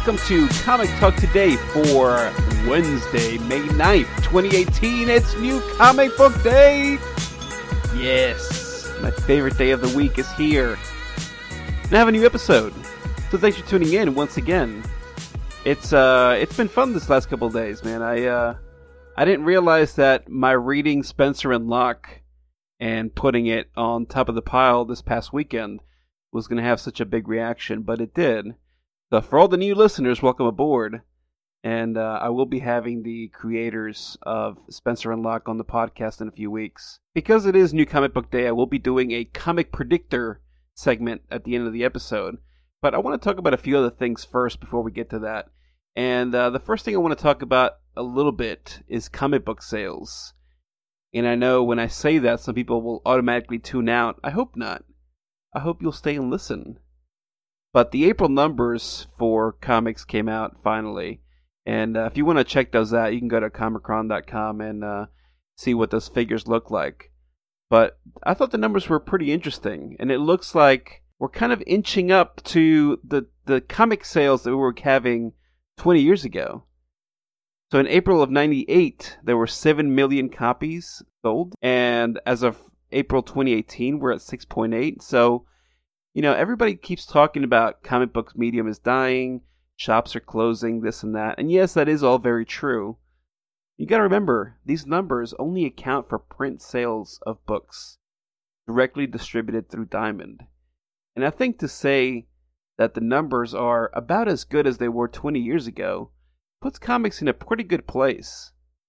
welcome to Comic Talk Today for Wednesday, May 9th, 2018. It's New Comic Book Day! Yes, my favorite day of the week is here. And I have a new episode, so thanks for tuning in once again. It's been fun this last couple of days, man. I didn't realize that my reading Spencer and Locke and putting it on top of the pile this past weekend was going to have such a big reaction, but it did. So for all the new listeners, welcome aboard. And I will be having the creators of Spencer and Locke on the podcast in a few weeks. Because it is New Comic Book Day, I will be doing a Comic Predictor segment at the end of the episode. But I want to talk about a few other things first before we get to that. And the first thing I want to talk about a little bit is comic book sales. And I know when I say that, some people will automatically tune out. I hope not. I hope you'll stay and listen. But the April numbers for comics came out finally. And if you want to check those out, you can go to Comichron.com and see what those figures look like. But I thought the numbers were pretty interesting. And it looks like we're kind of inching up to the comic sales that we were having 20 years ago. So in April of 98, there were 7 million copies sold. And as of April 2018, we're at 6.8. So, you know, everybody keeps talking about comic books medium is dying, shops are closing, this and that. And yes, that is all very true. You got to remember, these numbers only account for print sales of books directly distributed through Diamond. And I think to say that the numbers are about as good as they were 20 years ago puts comics in a pretty good place.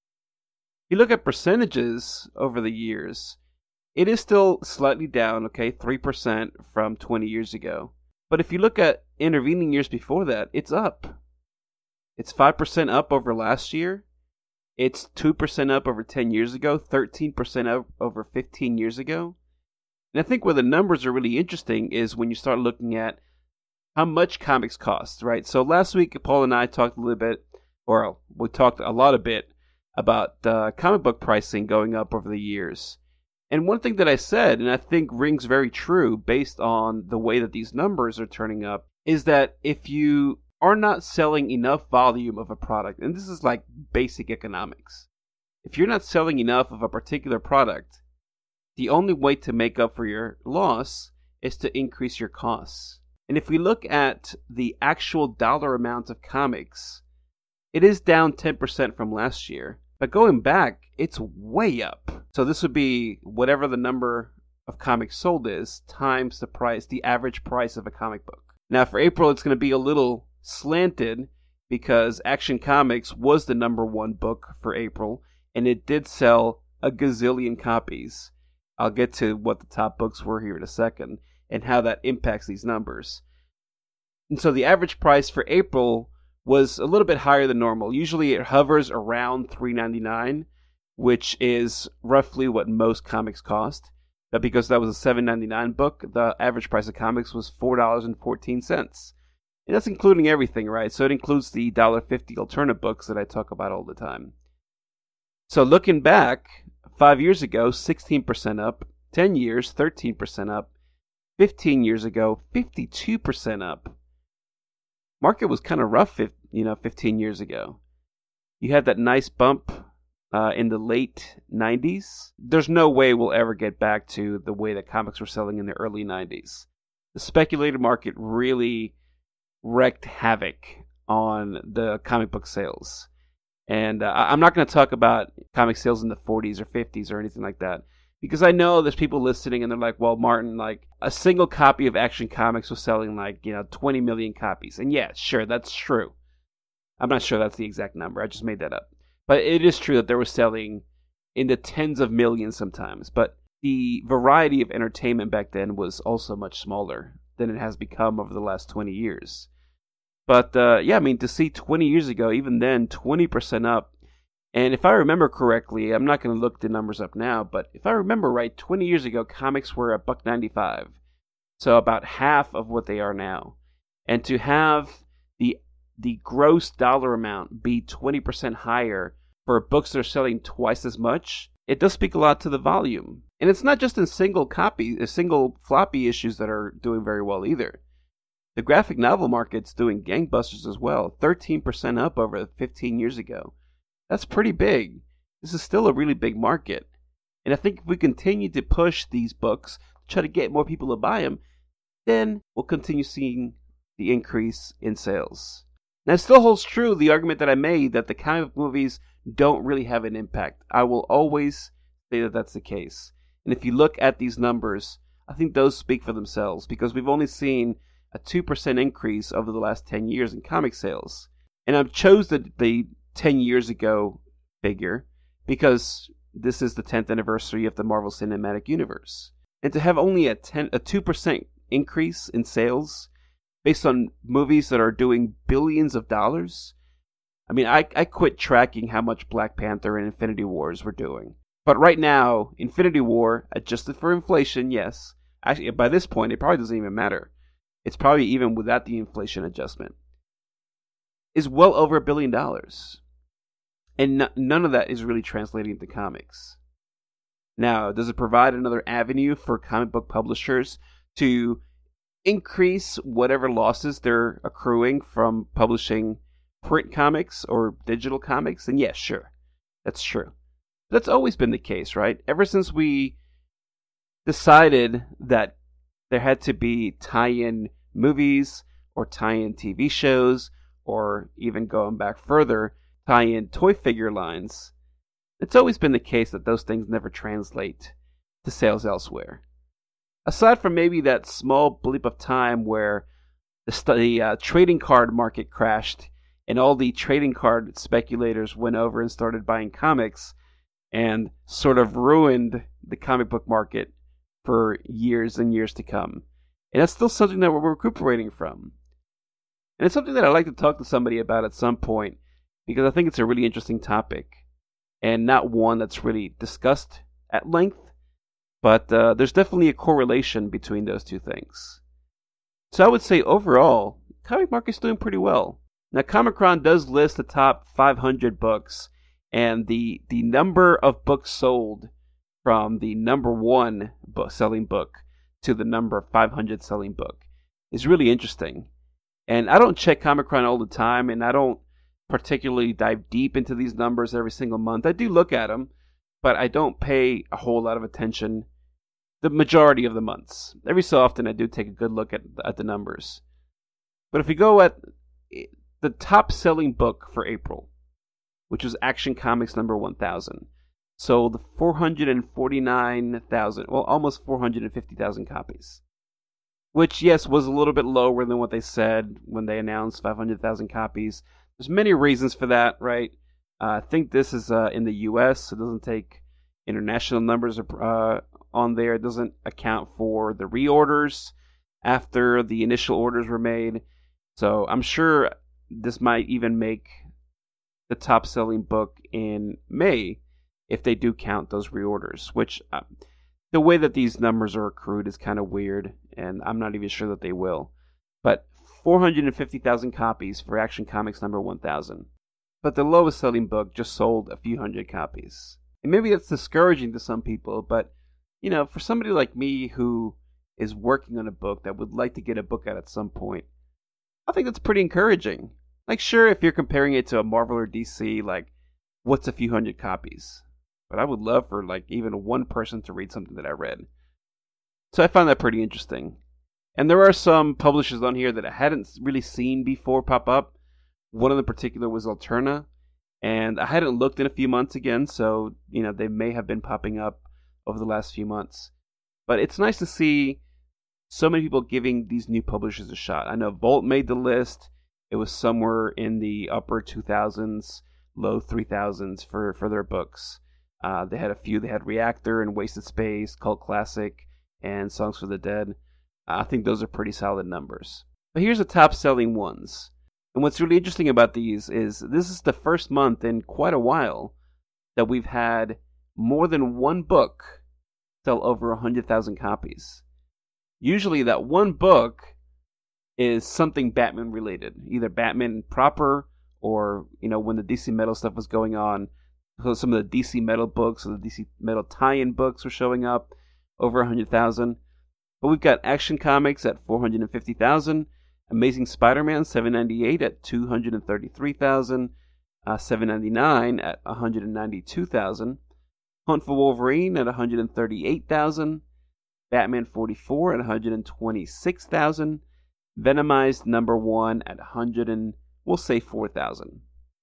If you look at percentages over the years, it is still slightly down, okay, 3% from 20 years ago. But if you look at intervening years before that, it's up. It's 5% up over last year. It's 2% up over 10 years ago, 13% up over 15 years ago. And I think where the numbers are really interesting is when you start looking at how much comics cost, right? So last week, Paul and I talked a little bit, or we talked a lot a bit about comic book pricing going up over the years. And one thing that I said, and I think rings very true based on the way that these numbers are turning up, is that if you are not selling enough volume of a product, and this is like basic economics, if you're not selling enough of a particular product, the only way to make up for your loss is to increase your costs. And if we look at the actual dollar amount of comics, it is down 10% from last year. But going back, it's way up. So this would be whatever the number of comics sold is times the price, the average price of a comic book. Now for April, it's going to be a little slanted because Action Comics was the number one book for April, and it did sell a gazillion copies. I'll get to what the top books were here in a second and how that impacts these numbers. And so the average price for April was a little bit higher than normal. Usually it hovers around $3.99, which is roughly what most comics cost. But because that was a $7.99 book, the average price of comics was $4.14. And that's including everything, right? So it includes the $1.50 alternate books that I talk about all the time. So looking back, 5 years ago, 16% up. 10 years, 13% up. 15 years ago, 52% up. Market was kind of rough, 15 years ago. You had that nice bump in the late 90s. There's no way we'll ever get back to the way that comics were selling in the early 90s. The speculator market really wreaked havoc on the comic book sales. And I'm not going to talk about comic sales in the 40s or 50s or anything like that. Because I know there's people listening and they're like, well, Martin, like a single copy of Action Comics was selling 20 million copies. And yeah, sure, that's true. I'm not sure that's the exact number. I just made that up. But it is true that they were selling in the tens of millions sometimes. But the variety of entertainment back then was also much smaller than it has become over the last 20 years. But to see 20 years ago, even then, 20% up. And if I remember correctly, I'm not going to look the numbers up now, but if I remember right, 20 years ago, comics were $1.95. So about half of what they are now. And to have the gross dollar amount be 20% higher for books that are selling twice as much, it does speak a lot to the volume. And it's not just in single floppy issues that are doing very well either. The graphic novel market's doing gangbusters as well, 13% up over 15 years ago. That's pretty big. This is still a really big market. And I think if we continue to push these books, try to get more people to buy them, then we'll continue seeing the increase in sales. Now, it still holds true the argument that I made that the comic book movies don't really have an impact. I will always say that that's the case. And if you look at these numbers, I think those speak for themselves because we've only seen a 2% increase over the last 10 years in comic sales. And I've chose the 10 years ago figure because this is the 10th anniversary of the Marvel Cinematic Universe. And to have only a 2% increase in sales based on movies that are doing billions of dollars, I mean, I quit tracking how much Black Panther and Infinity Wars were doing. But right now, Infinity War, adjusted for inflation, yes. Actually, by this point, it probably doesn't even matter. It's probably even without the inflation adjustment. Is well over $1 billion. And none of that is really translating into comics. Now, does it provide another avenue for comic book publishers to increase whatever losses they're accruing from publishing print comics or digital comics? And yes, sure. That's true. That's always been the case, right? Ever since we decided that there had to be tie-in movies or tie-in TV shows or even going back further, tie-in toy figure lines, it's always been the case that those things never translate to sales elsewhere. Aside from maybe that small blip of time where the trading card market crashed and all the trading card speculators went over and started buying comics and sort of ruined the comic book market for years and years to come. And that's still something that we're recuperating from. And it's something that I'd like to talk to somebody about at some point because I think it's a really interesting topic and not one that's really discussed at length, but there's definitely a correlation between those two things. So I would say overall, the comic market's doing pretty well. Now, Comichron does list the top 500 books, and the number of books sold from the number one selling book to the number 500 selling book is really interesting. And I don't check Comichron all the time, and I don't particularly dive deep into these numbers every single month. I do look at them, but I don't pay a whole lot of attention the majority of the months. Every so often I do take a good look at the numbers. But if we go at the top selling book for April, which was Action Comics number 1000, sold 449,000, well, almost 450,000 copies. Which, yes, was a little bit lower than what they said when they announced 500,000 copies. There's many reasons for that, right? I think this is in the U.S., so it doesn't take international numbers on there. It doesn't account for the reorders after the initial orders were made. So I'm sure this might even make the top selling book in May if they do count those reorders, which the way that these numbers are accrued is kind of weird, and I'm not even sure that they will. But 450,000 copies for Action Comics number 1000. But the lowest selling book just sold a few hundred copies. And maybe that's discouraging to some people, but you know, for somebody like me who is working on a book that would like to get a book out at some point, I think that's pretty encouraging. Like, sure, if you're comparing it to a Marvel or DC, like, what's a few hundred copies? But I would love for, like, even one person to read something that I read. So I found that pretty interesting. And there are some publishers on here that I hadn't really seen before pop up. One of them in particular was Alterna. And I hadn't looked in a few months again, so, you know, they may have been popping up over the last few months. But it's nice to see so many people giving these new publishers a shot. I know Volt made the list. It was somewhere in the upper 2000s, low 3000s for their books. They had a few. They had Reactor and Wasted Space, Cult Classic, and Songs for the Dead. I think those are pretty solid numbers. But here's the top selling ones. And what's really interesting about these is this is the first month in quite a while that we've had more than one book sell over 100,000 copies. Usually that one book is something Batman related, either Batman proper or, you know, when the DC Metal stuff was going on. So some of the DC Metal books or the DC Metal tie-in books were showing up over 100,000. But we've got Action Comics at 450,000, Amazing Spider-Man 798 at 233,000. 799 at 192,000. Hunt for Wolverine at 138,000. Batman 44 at 126,000. Venomized #1 at 4,000.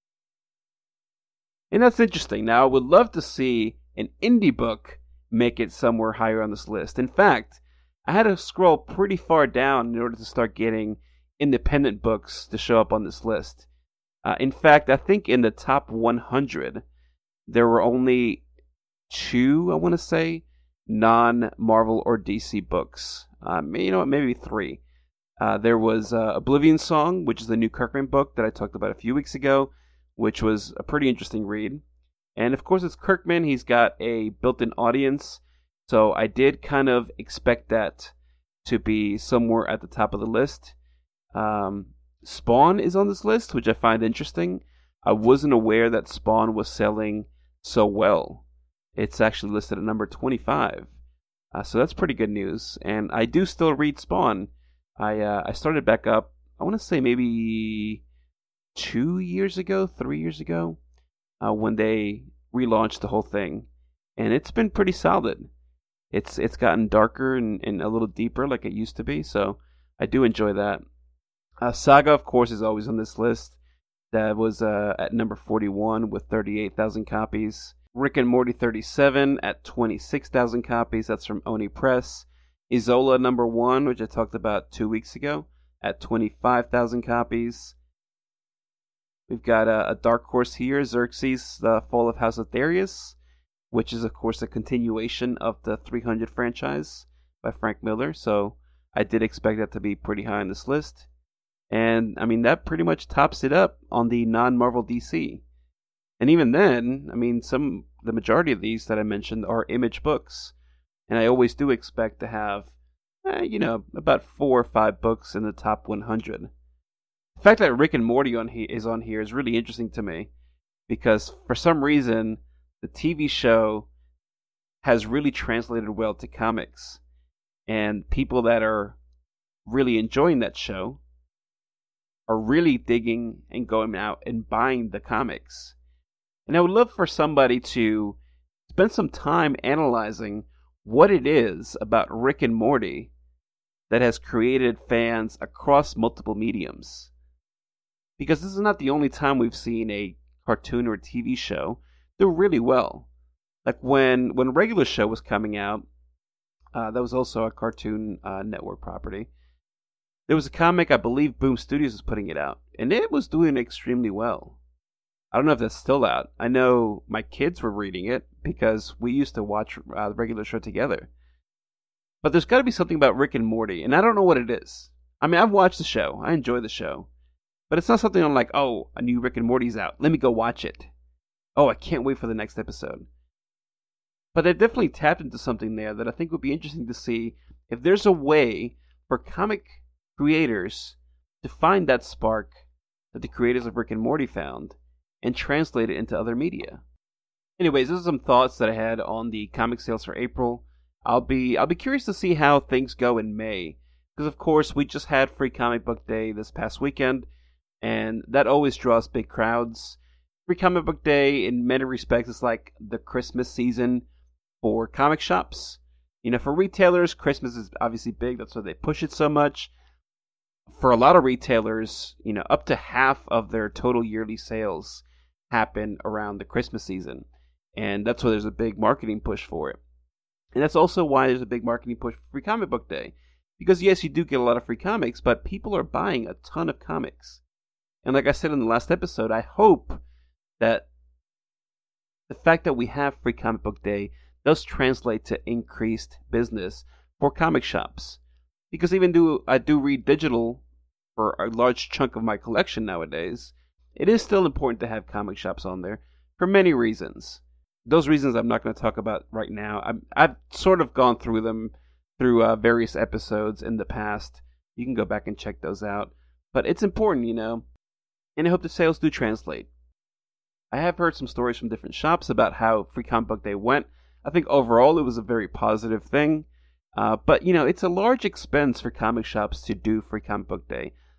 And that's interesting. Now, I would love to see an indie book make it somewhere higher on this list. In fact, I had to scroll pretty far down in order to start getting independent books to show up on this list. In fact, I think in the top 100, there were only 2, I want to say, non-Marvel or DC books. Maybe 3. There was Oblivion Song, which is the new Kirkman book that I talked about a few weeks ago, which was a pretty interesting read. And of course, it's Kirkman. He's got a built-in audience, so I did kind of expect that to be somewhere at the top of the list. Spawn is on this list, which I find interesting. I wasn't aware that Spawn was selling so well. It's actually listed at number 25. So that's pretty good news. And I do still read Spawn. I started back up, I want to say maybe 3 years ago, when they relaunched the whole thing. And it's been pretty solid. It's gotten darker and a little deeper like it used to be, so I do enjoy that. Saga, of course, is always on this list. That was at number 41 with 38,000 copies. Rick and Morty 37 at 26,000 copies. That's from Oni Press. Isola #1, which I talked about 2 weeks ago, at 25,000 copies. We've got a dark horse here, Xerxes, The Fall of House of Darius, which is, of course, a continuation of the 300 franchise by Frank Miller. So I did expect that to be pretty high on this list. And, I mean, that pretty much tops it up on the non-Marvel DC. And even then, I mean, the majority of these that I mentioned are Image books. And I always do expect to have, about 4 or 5 books in the top 100. The fact that Rick and Morty is on here is really interesting to me. Because for some reason, the TV show has really translated well to comics. And people that are really enjoying that show are really digging and going out and buying the comics. And I would love for somebody to spend some time analyzing what it is about Rick and Morty that has created fans across multiple mediums. Because this is not the only time we've seen a cartoon or a TV show do really well. Like when Regular Show was coming out, that was also a Cartoon Network property. There was a comic, I believe Boom Studios was putting it out, and it was doing extremely well. I don't know if that's still out. I know my kids were reading it because we used to watch the Regular Show together. But there's got to be something about Rick and Morty, and I don't know what it is. I mean, I've watched the show. I enjoy the show. But it's not something I'm like, oh, a new Rick and Morty's out. Let me go watch it. Oh, I can't wait for the next episode. But they've definitely tapped into something there that I think would be interesting to see if there's a way for comic creators to find that spark that the creators of Rick and Morty found and translate it into other media. Anyways, those are some thoughts that I had on the comic sales for April. I'll be curious to see how things go in May, because of course we just had Free Comic Book Day this past weekend, and that always draws big crowds. Free Comic Book Day, in many respects, is like the Christmas season for comic shops. For retailers, Christmas is obviously big. That's why they push it so much. For a lot of retailers, up to half of their total yearly sales happen around the Christmas season. And that's why there's a big marketing push for it. And that's also why there's a big marketing push for Free Comic Book Day. Because yes, you do get a lot of free comics, but people are buying a ton of comics. And like I said in the last episode, I hope that the fact that we have Free Comic Book Day does translate to increased business for comic shops. Because even though I do read digital for a large chunk of my collection nowadays, it is still important to have comic shops on there for many reasons. Those reasons I'm not going to talk about right now. I've sort of gone through them through various episodes in the past. You can go back and check those out. But it's important, and I hope the sales do translate. I have heard some stories from different shops about how Free Comic Book Day went. I think overall it was a very positive thing. But, it's a large expense for comic shops to do Free Comic Book Day.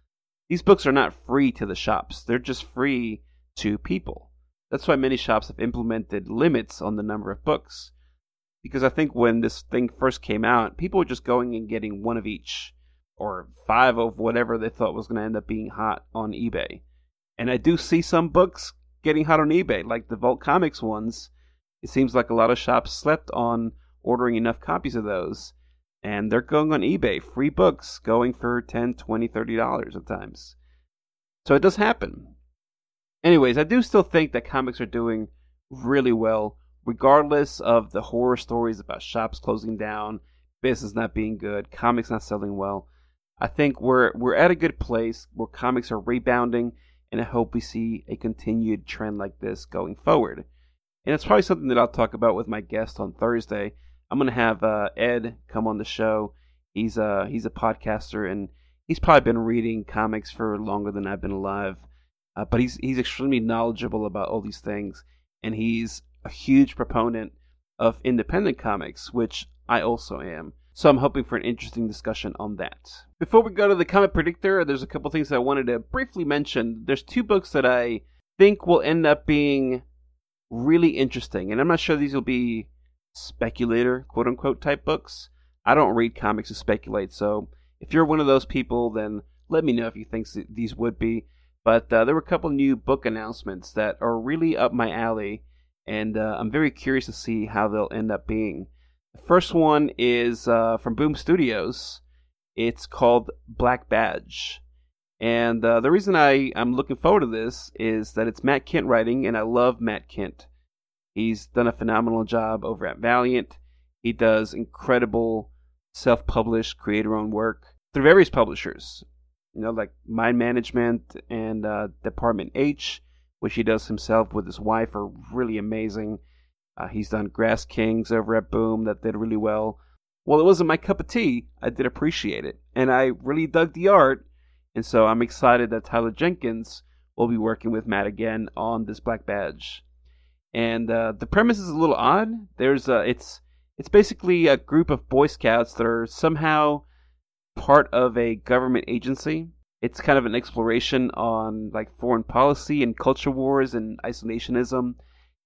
These books are not free to the shops. They're just free to people. That's why many shops have implemented limits on the number of books. Because I think when this thing first came out, people were just going and getting one of each, or 5 of whatever they thought was going to end up being hot on eBay. And I do see some books getting hot on eBay, like the Vault Comics ones. It seems like a lot of shops slept on ordering enough copies of those, and they're going on eBay, free books going for $10, $20, $30 at times. So it does happen. Anyways, I do still think that comics are doing really well, regardless of the horror stories about shops closing down, business not being good, comics not selling well. I think we're at a good place where comics are rebounding, and I hope we see a continued trend like this going forward. And it's probably something that I'll talk about with my guest on Thursday. I'm going to have Ed come on the show. He's a podcaster, and he's probably been reading comics for longer than I've been alive. But he's extremely knowledgeable about all these things, and he's a huge proponent of independent comics, which I also am. So I'm hoping for an interesting discussion on that. Before we go to the Comic Predictor, there's a couple things that I wanted to briefly mention. There's 2 books that I think will end up being really interesting, and I'm not sure these will be speculator, quote-unquote, type books. I don't read comics to speculate, so if you're one of those people, then let me know if you think these would be. But there were a couple new book announcements that are really up my alley, and I'm very curious to see how they'll end up being. The first one is from Boom Studios. It's called Black Badge. And the reason I'm looking forward to this is that it's Matt Kindt writing, and I love Matt Kindt. He's done a phenomenal job over at Valiant. He does incredible self-published, creator-owned work through various publishers. Like Mind Management and Department H, which he does himself with his wife, are really amazing. He's done Grass Kings over at Boom that did really well. While it wasn't my cup of tea, I did appreciate it. And I really dug the art. And so I'm excited that Tyler Jenkins will be working with Matt again on this Black Badge. And the premise is a little odd. It's basically a group of Boy Scouts that are somehow part of a government agency. It's kind of an exploration on like foreign policy and culture wars and isolationism.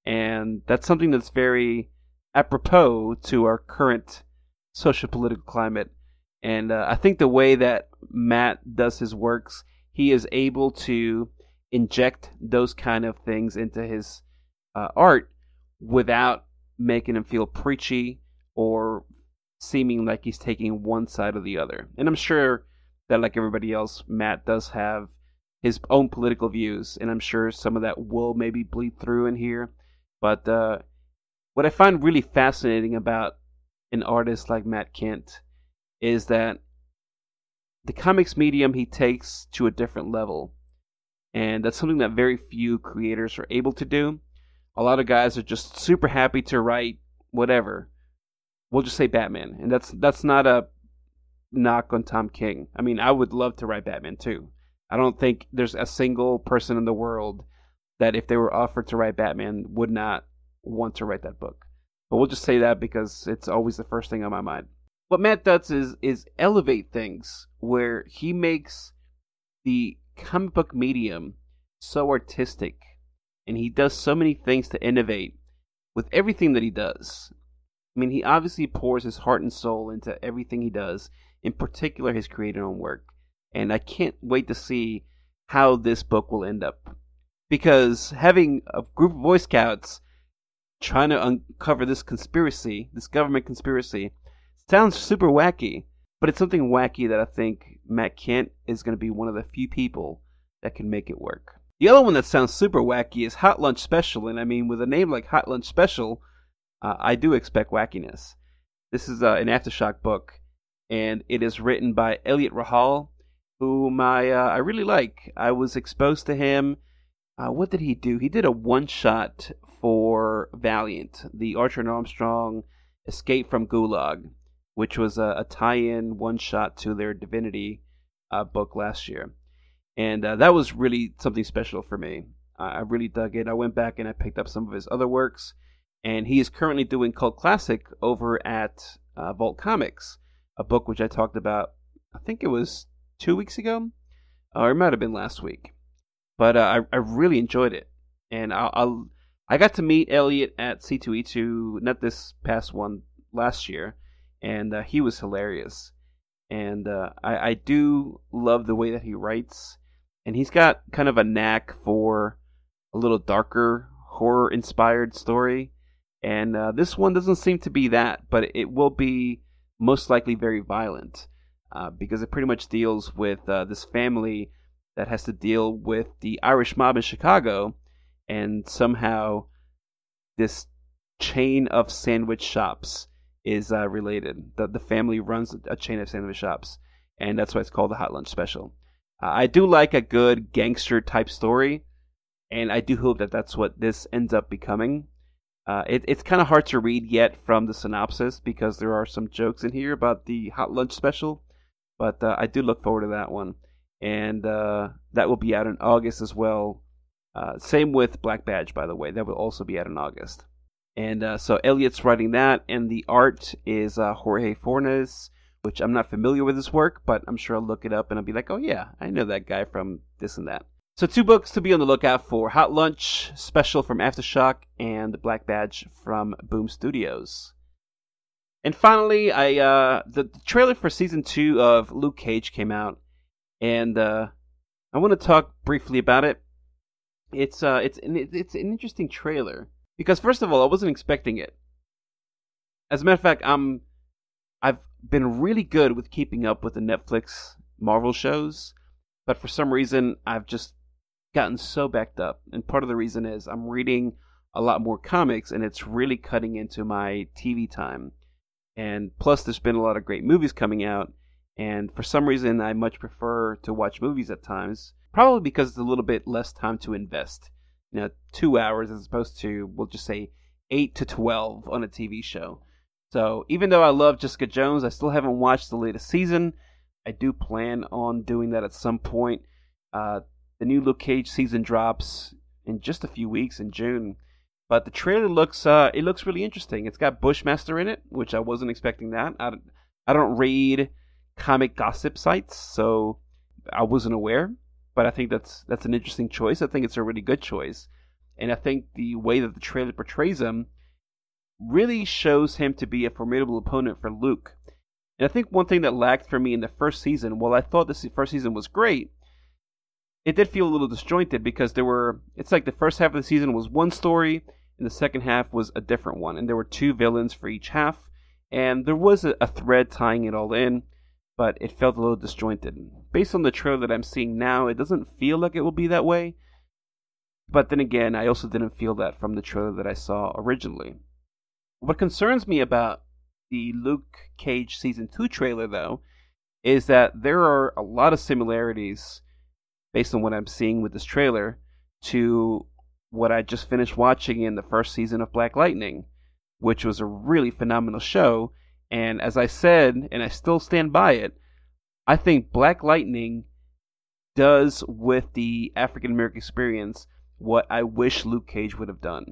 And that's something that's very apropos to our current social political climate. And I think the way that Matt does his works, he is able to inject those kind of things into his art without making him feel preachy or seeming like he's taking one side or the other. And I'm sure that, like everybody else, Matt does have his own political views, and I'm sure some of that will maybe bleed through in here. But what I find really fascinating about an artist like Matt Kindt is that the comics medium he takes to a different level. And that's something that very few creators are able to do. A lot of guys are just super happy to write whatever. We'll just say Batman. And that's not a knock on Tom King. I mean, I would love to write Batman too. I don't think there's a single person in the world that if they were offered to write Batman would not want to write that book. But we'll just say that because it's always the first thing on my mind. What Matt does is elevate things where he makes the comic book medium so artistic, and he does so many things to innovate with everything that he does. I mean, he obviously pours his heart and soul into everything he does, in particular his creator-owned work. And I can't wait to see how this book will end up. Because having a group of Boy Scouts trying to uncover this conspiracy, this government conspiracy, sounds super wacky, but it's something wacky that I think Matt Kindt is going to be one of the few people that can make it work. The other one that sounds super wacky is Hot Lunch Special, and I mean, with a name like Hot Lunch Special, I do expect wackiness. This is an Aftershock book, and it is written by Elliot Rahal, whom I really like. I was exposed to him. What did he do? He did a one-shot for Valiant, the Archer and Armstrong Escape from Gulag, which was a tie-in one-shot to their Divinity book last year. And that was really something special for me. I really dug it. I went back and I picked up some of his other works. And he is currently doing Cult Classic over at Vault Comics, a book which I talked about, I think it was 2 weeks ago. or it might have been last week. But I really enjoyed it, and I got to meet Elliot at C2E2, not this past one, last year, and he was hilarious. And I do love the way that he writes, and he's got kind of a knack for a little darker horror inspired story. And this one doesn't seem to be that, but it will be most likely very violent because it pretty much deals with this family that has to deal with the Irish mob in Chicago, and somehow this chain of sandwich shops is related. The family runs a chain of sandwich shops, and that's why it's called the Hot Lunch Special. I do like a good gangster type story, and I do hope that that's what this ends up becoming. It's kind of hard to read yet from the synopsis because there are some jokes in here about the Hot Lunch Special, but I do look forward to that one. And that will be out in August as well. Same with Black Badge, by the way. That will also be out in August. And so Elliot's writing that, and the art is Jorge Fornes, which I'm not familiar with his work, but I'm sure I'll look it up and I'll be like, oh yeah, I know that guy from this and that. So 2 books to be on the lookout for: Hot Lunch Special from Aftershock and Black Badge from Boom Studios. And finally, the trailer for season 2 of Luke Cage came out, and I want to talk briefly about it. It's an interesting trailer because, first of all, I wasn't expecting it. As a matter of fact, I've been really good with keeping up with the Netflix Marvel shows, but for some reason I've just gotten so backed up. And part of the reason is I'm reading a lot more comics, and it's really cutting into my TV time. And plus, there's been a lot of great movies coming out, and for some reason I much prefer to watch movies at times. Probably because it's a little bit less time to invest. 2 hours as opposed to, we'll just say, 8 to 12 on a TV show. So even though I love Jessica Jones, I still haven't watched the latest season. I do plan on doing that at some point. The new Luke Cage season drops in just a few weeks in June. But the trailer looks really interesting. It's got Bushmaster in it, which I wasn't expecting that. I don't read comic gossip sites, so I wasn't aware. But I think that's an interesting choice. I think it's a really good choice. And I think the way that the trailer portrays him really shows him to be a formidable opponent for Luke. And I think one thing that lacked for me in the first season, while I thought this first season was great, it did feel a little disjointed because it's like the first half of the season was one story and the second half was a different one. And there were 2 villains for each half. And there was a thread tying it all in, but it felt a little disjointed. Based on the trailer that I'm seeing now, it doesn't feel like it will be that way. But then again, I also didn't feel that from the trailer that I saw originally. What concerns me about the Luke Cage Season 2 trailer, though, is that there are a lot of similarities, based on what I'm seeing with this trailer, to what I just finished watching in the first season of Black Lightning, which was a really phenomenal show. And as I said, and I still stand by it, I think Black Lightning does with the African American experience what I wish Luke Cage would have done.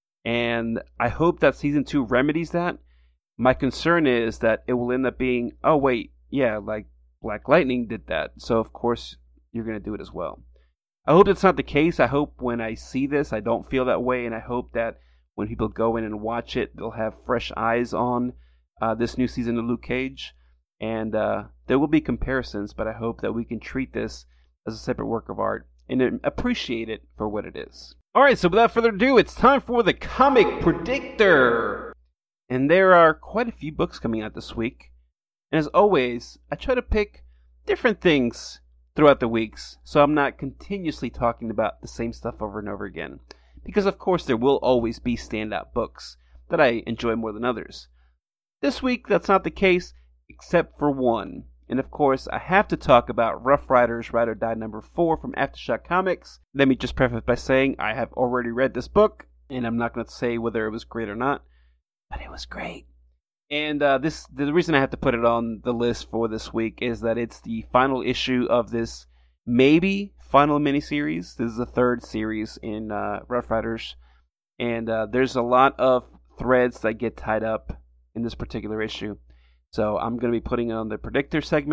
And I hope that season 2 remedies that. My concern is that it will end up being, oh wait, yeah, like Black Lightning did that, so of course you're going to do it as well. I hope that's not the case. I hope when I see this, I don't feel that way, and I hope that when people go in and watch it, they'll have fresh eyes on this new season of Luke Cage. And there will be comparisons, but I hope that we can treat this as a separate work of art and appreciate it for what it is. Alright, so without further ado, it's time for the Comic Predictor! And there are quite a few books coming out this week. And as always, I try to pick different things throughout the weeks, so I'm not continuously talking about the same stuff over and over again. Because of course there will always be standout books that I enjoy more than others. This week, that's not the case, except for one. And of course, I have to talk about Rough Riders Ride or Die number 4 from Aftershock Comics. Let me just preface by saying I have already read this book, and I'm not going to say whether it was great or not, but it was great. And the reason I have to put it on the list for this week is that it's the final issue of this maybe final miniseries. This is the 3rd series in Rough Riders, and there's a lot of threads that get tied up in this particular issue. So I'm going to be putting it on the predictor segment.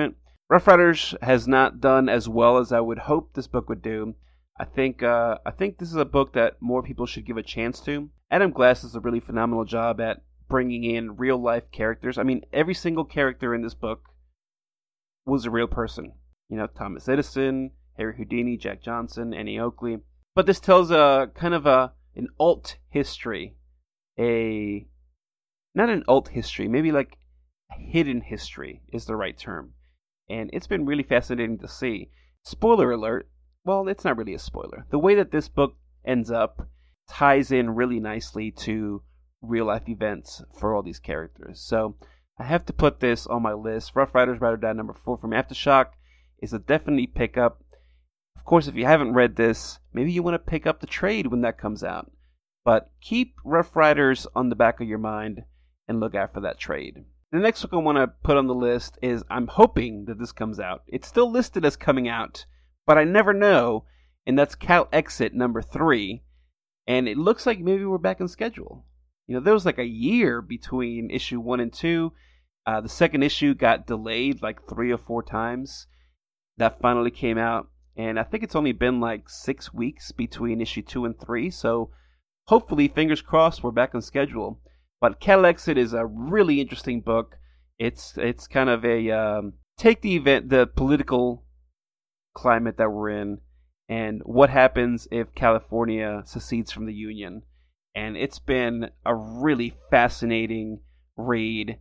Rough Riders has not done as well as I would hope this book would do. I think this is a book that more people should give a chance to. Adam Glass does a really phenomenal job at bringing in real life characters. I mean, every single character in this book was a real person. You know, Thomas Edison, Harry Houdini, Jack Johnson, Annie Oakley. But this tells a kind of an alt history, a not an alt history, maybe like a hidden history is the right term. And it's been really fascinating to see. Spoiler alert, well, it's not really a spoiler. The way that this book ends up ties in really nicely to real life events for all these characters. So I have to put this on my list. Rough Riders Ride or Die number 4 from Aftershock is a definitely pick up. Of course, if you haven't read this, maybe you want to pick up the trade when that comes out. But keep Rough Riders on the back of your mind and look out for that trade. The next book I want to put on the list is I'm hoping that this comes out. It's still listed as coming out, but I never know, and that's Cal Exit number 3, and it looks like maybe we're back on schedule. You know, there was like a year between issue 1 and 2. The second issue got delayed like 3 or 4 times. That finally came out, and I think it's only been like 6 weeks between issue 2 and 3, so hopefully, fingers crossed, we're back on schedule. But Cal Exit is a really interesting book. It's kind of a take the political climate that we're in, and what happens if California secedes from the Union. And it's been a really fascinating read.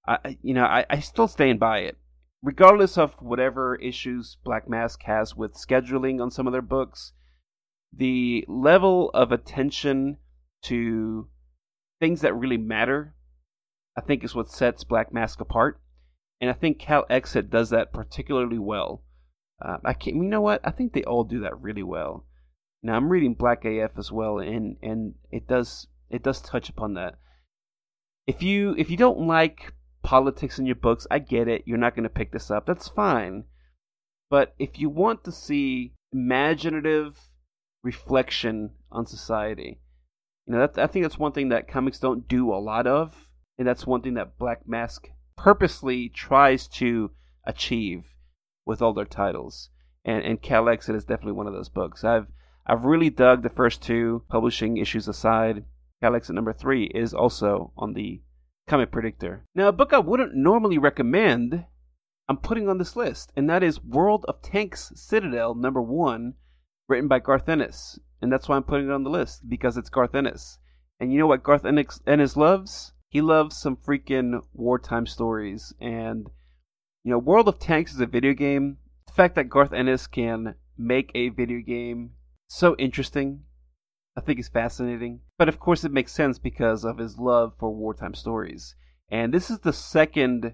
I still stand by it, regardless of whatever issues Black Mask has with scheduling on some of their books. The level of attention to things that really matter, I think, is what sets Black Mask apart, and I think Cal Exit does that particularly well. You know what? I think they all do that really well. Now I'm reading Black AF as well, and it does touch upon that. If you don't like politics in your books, I get it. You're not going to pick this up. That's fine. But if you want to see imaginative reflection on society, you know, I think that's one thing that comics don't do a lot of, and that's one thing that Black Mask purposely tries to achieve with all their titles. And Cal Exit is definitely one of those books. I've really dug the first 2, publishing issues aside. Cal Exit number 3 is also on the Comic Predictor. Now, a book I wouldn't normally recommend, I'm putting on this list, and that is World of Tanks Citadel number 1, written by Garth Ennis. And that's why I'm putting it on the list, because it's Garth Ennis. And you know what Garth Ennis loves? He loves some freaking wartime stories. And, you know, World of Tanks is a video game. The fact that Garth Ennis can make a video game so interesting, I think is fascinating. But of course it makes sense because of his love for wartime stories. And this is the second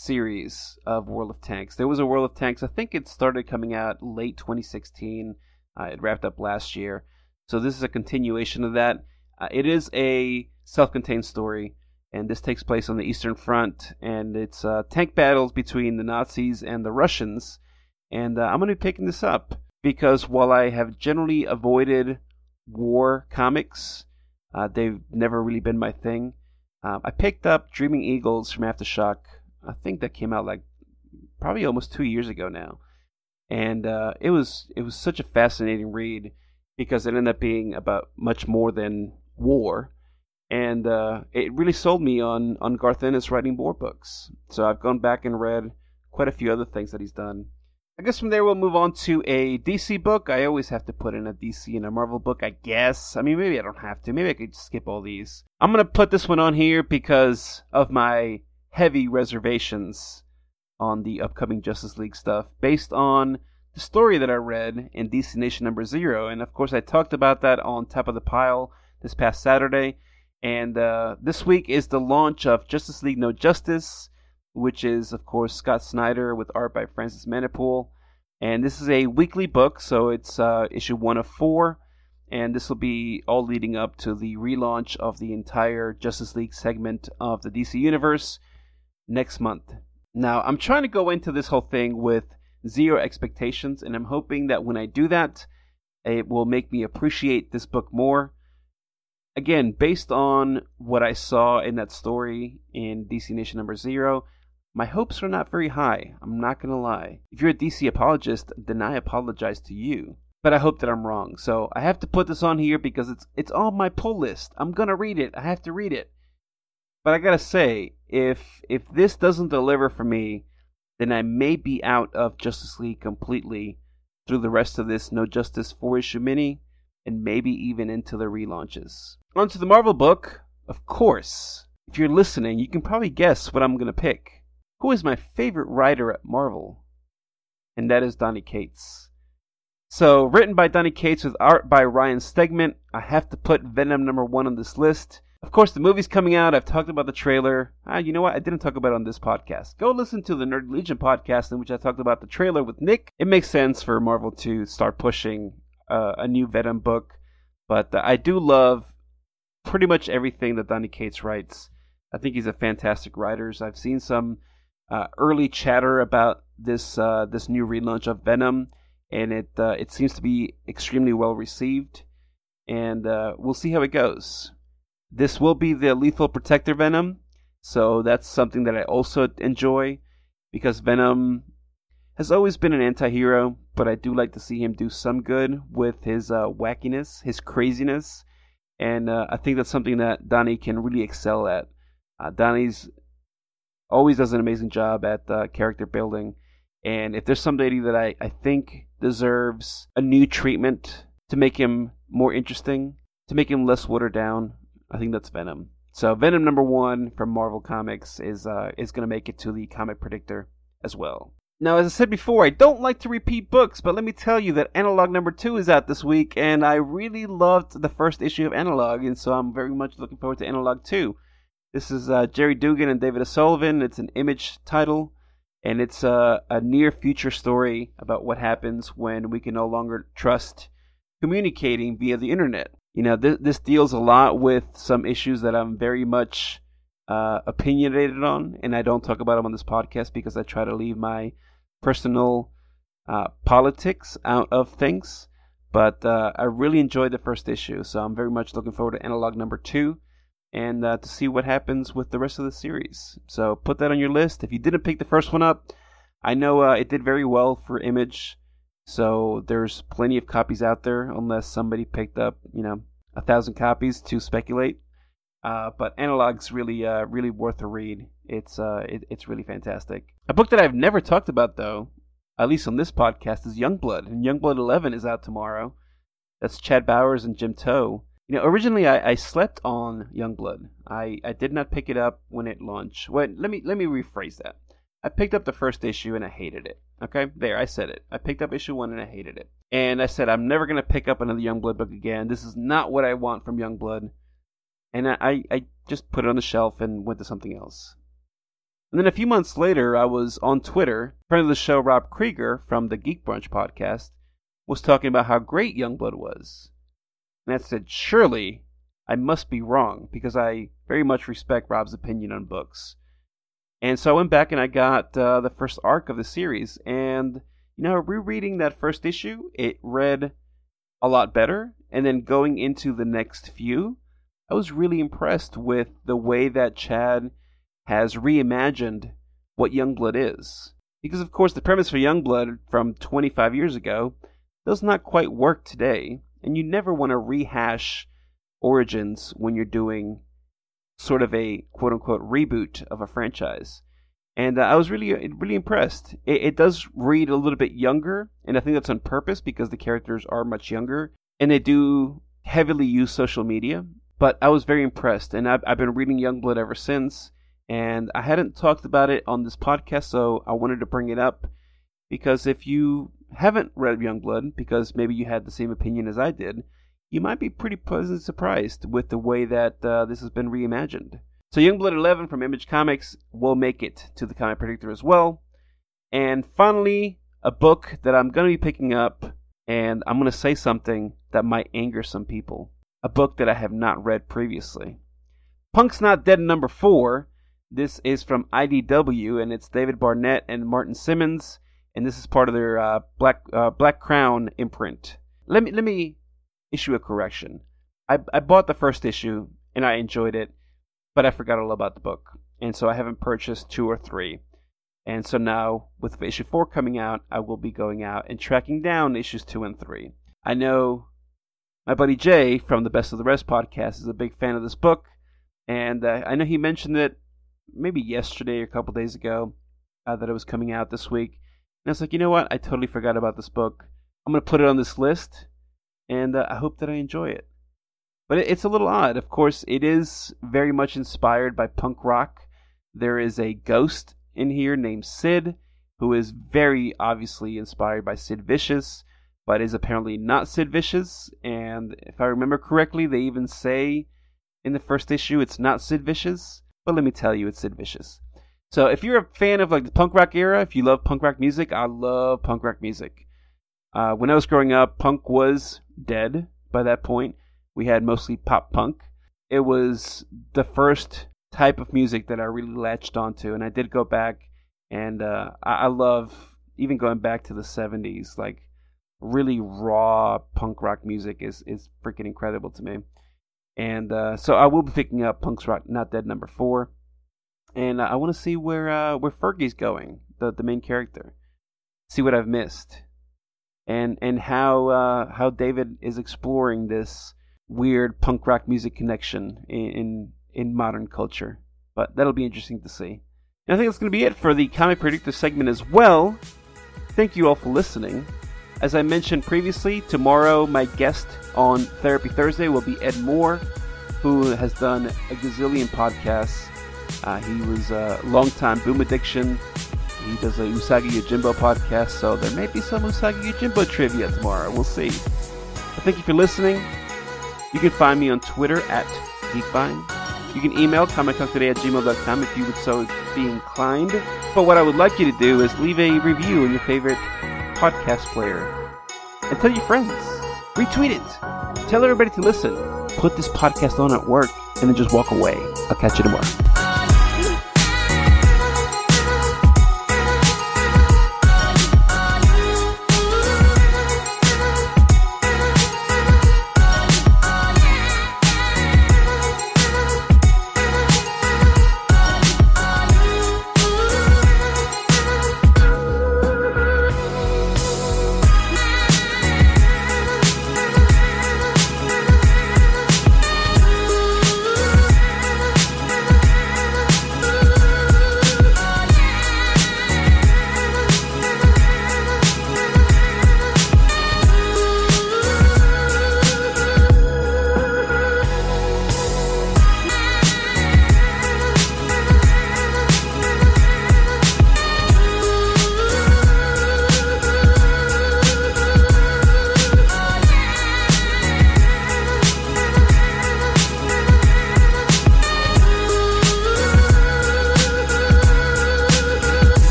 series of World of Tanks. There was a World of Tanks, I think it started coming out late 2016. It wrapped up last year. So this is a continuation of that. It is a self-contained story, and this takes place on the Eastern Front, and it's tank battles between the Nazis and the Russians. And I'm going to be picking this up because while I have generally avoided war comics, they've never really been my thing. I picked up Dreaming Eagles from Aftershock. I think that came out like probably almost 2 years ago now. And it was such a fascinating read because it ended up being about much more than war, and it really sold me on Garth Ennis writing war books. So I've gone back and read quite a few other things that he's done. I guess from there we'll move on to a DC book. I always have to put in a DC and a Marvel book, I guess. I mean, maybe I don't have to. Maybe I could skip all these. I'm going to put this one on here because of my heavy reservations on the upcoming Justice League stuff based on the story that I read in DC Nation number 0. And of course I talked about that on Top of the Pile this past Saturday. And this week is the launch of Justice League No Justice, which is of course Scott Snyder with art by Francis Manapul. And this is a weekly book, so it's issue 1 of 4. And this will be all leading up to the relaunch of the entire Justice League segment of the DC Universe next month. Now, I'm trying to go into this whole thing with 0 expectations, and I'm hoping that when I do that, it will make me appreciate this book more. Again, based on what I saw in that story in DC Nation number 0, My hopes are not very high, I'm not gonna lie. If you're a DC apologist, then I apologize to you. But I hope that I'm wrong. So I have to put this on here because it's on my pull list. I'm gonna read it. I have to read it. But I gotta say, if this doesn't deliver for me, then I may be out of Justice League completely through the rest of this No Justice 4-issue mini, and maybe even into the relaunches. On to the Marvel book, of course. If you're listening, you can probably guess what I'm gonna pick. Who is my favorite writer at Marvel? And that is Donny Cates. So, written by Donny Cates with art by Ryan Stegman, I have to put Venom #1 on this list. Of course, the movie's coming out. I've talked about the trailer. You know what? I didn't talk about it on this podcast. Go listen to the Nerd Legion podcast in which I talked about the trailer with Nick. It makes sense for Marvel to start pushing a new Venom book. But I do love pretty much everything that Donny Cates writes. I think he's a fantastic writer. I've seen some early chatter about this new relaunch of Venom, and it seems to be extremely well received. And we'll see how it goes. This will be the Lethal Protector Venom, so that's something that I also enjoy, because Venom has always been an anti-hero, but I do like to see him do some good with his wackiness, his craziness, and I think that's something that Donny can really excel at. Donny's always does an amazing job at character building, and if there's somebody that I think deserves a new treatment to make him more interesting, to make him less watered down, I think that's Venom. So Venom #1 from Marvel Comics is going to make it to the Comic Predictor as well. Now, as I said before, I don't like to repeat books, but let me tell you that Analog #2 is out this week, and I really loved the first issue of Analog, and so I'm very much looking forward to Analog 2. This is Jerry Dugan and David O'Sullivan. It's an Image title, and it's a near-future story about what happens when we can no longer trust communicating via the internet. You know, this deals a lot with some issues that I'm very much opinionated on, and I don't talk about them on this podcast because I try to leave my personal politics out of things. But I really enjoyed the first issue, so I'm very much looking forward to Analog #2 and to see what happens with the rest of the series. So put that on your list. If you didn't pick the first one up, I know it did very well for Image. So there's plenty of copies out there, unless somebody picked up, 1,000 copies to speculate. But Analog's really worth a read. It's really fantastic. A book that I've never talked about, though, at least on this podcast, is Youngblood. And Youngblood 11 is out tomorrow. That's Chad Bowers and Jim Toh. Originally I slept on Youngblood. I did not pick it up when it launched. Wait, let me rephrase that. I picked up the first issue and I hated it. Okay, there, I said it. I picked up issue 1 and I hated it. And I said, I'm never going to pick up another Youngblood book again. This is not what I want from Youngblood. And I just put it on the shelf and went to something else. And then a few months later, I was on Twitter. A friend of the show, Rob Krieger, from the Geek Brunch podcast, was talking about how great Youngblood was. And I said, surely I must be wrong, because I very much respect Rob's opinion on books. And so I went back and I got the first arc of the series. And, rereading that first issue, it read a lot better. And then going into the next few, I was really impressed with the way that Chad has reimagined what Youngblood is. Because, of course, the premise for Youngblood from 25 years ago does not quite work today. And you never want to rehash origins when you're doing sort of a quote-unquote reboot of a franchise. And I was really impressed. It does read a little bit younger, and I think that's on purpose because the characters are much younger, and they do heavily use social media. But I was very impressed, and I've been reading Youngblood ever since, and I hadn't talked about it on this podcast, so I wanted to bring it up, because if you haven't read Youngblood, because maybe you had the same opinion as I did, you might be pretty pleasantly surprised with the way that this has been reimagined. So Youngblood 11 from Image Comics will make it to the Comic Predictor as well. And finally, a book that I'm going to be picking up, and I'm going to say something that might anger some people. A book that I have not read previously. Punk's Not Dead #4. This is from IDW, and it's David Barnett and Martin Simmons, and this is part of their Black Crown imprint. Let me issue a correction. I bought the first issue and I enjoyed it, but I forgot all about the book, and so I haven't purchased 2 or 3. And so now, with issue 4 coming out, I will be going out and tracking down issues 2 and 3. I know my buddy Jay from the Best of the Rest podcast is a big fan of this book, and I know he mentioned it maybe yesterday or a couple days ago that it was coming out this week. And I was like, you know what? I totally forgot about this book. I'm going to put it on this list, and I hope that I enjoy it. But it's a little odd. Of course, it is very much inspired by punk rock. There is a ghost in here named Sid, who is very obviously inspired by Sid Vicious, but is apparently not Sid Vicious. And if I remember correctly, they even say in the first issue it's not Sid Vicious. But let me tell you, it's Sid Vicious. So if you're a fan of like the punk rock era, if you love punk rock music, I love punk rock music. When I was growing up, punk was dead by that point. We had mostly pop punk. It was the first type of music that I really latched onto, and I did go back, and I love even going back to the 70s. Like, really raw punk rock music is freaking incredible to me. And so I will be picking up Punk's Rock Not Dead number 4, and I want to see where Fergie's going, the main character. See what I've missed, and how David is exploring this weird punk rock music connection in modern culture. But that'll be interesting to see. And I think that's going to be it for the Comic Predictor segment as well. Thank you all for listening. As I mentioned previously, tomorrow my guest on Therapy Thursday will be Ed Moore, who has done a gazillion podcasts. He was a long-time Boom Addiction. He does a Usagi Yojimbo podcast, so there may be some Usagi Yojimbo trivia tomorrow. We'll see. But thank you for listening. You can find me on Twitter at Geekvine. You can email comictalktoday@gmail.com if you would so be inclined. But what I would like you to do is leave a review in your favorite podcast player. And tell your friends. Retweet it. Tell everybody to listen. Put this podcast on at work and then just walk away. I'll catch you tomorrow.